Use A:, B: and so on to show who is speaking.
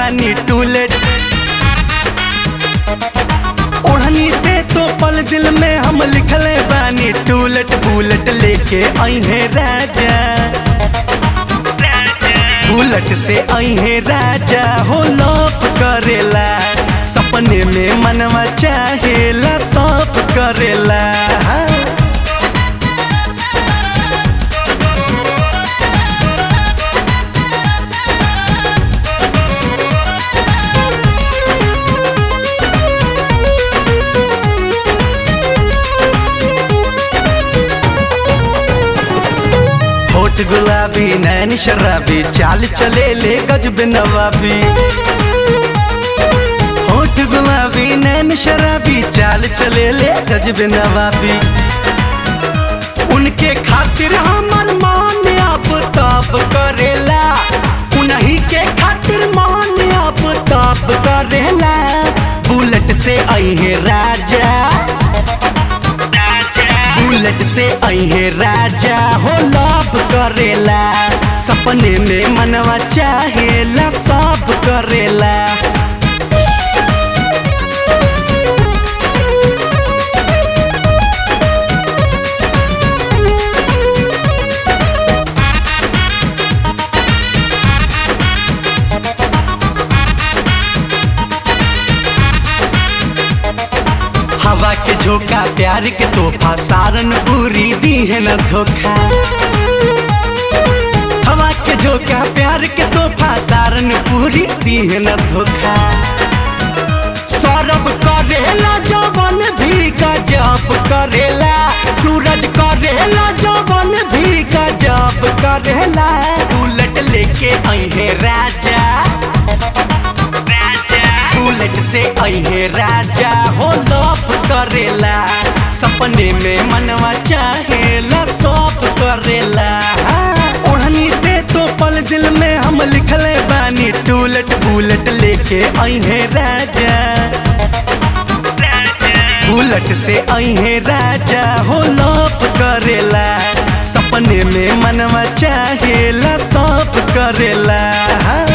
A: बानी टूलेट। ओढ़नी से तो पल दिल में हम लिखले बानी टूलेट। बुलेट लेके आई है राजा, बुलेट से आई है राजा हो लव करेला। सपने में मनवा चाहेला सब करेला। होठ गुलाबी नैन शराबी चाल चले ले गजब नवाबी। होठ गुलाबी नैन शराबी चाल चले ले गजब नवाबी। उनके खातिर हमर मान अब ताप करेला। उन्हीं के खातिर मान अब ताप करेला। बुलेट से आई है राजा, बुलेट से आई है राजा हो लव करेला। सपने में मनवा चाहेला सब करेला। हवा के झोंका प्यार के तोहफा सारन पूरी दी है न धोखा। हवा के झोंका प्यार के तोहफा सारन पूरी दी है न धोखा। सौरभ करेला जवन भी गजब करेला। सूरज करेला जवन भी गजब करेला। बुलेट लेके आई है राजा, बुलेट से आई है राजा हो लव करेला। सपने में मनवा चाहेला सब करेला। ओढ़नी से तो पल दिल में हम लिखले बानी टूलेट। बुलेट लेके आई है राजा, बुलेट से आई है राजा हो लव करेला। सपने में मनवा चाहेला सब करेला।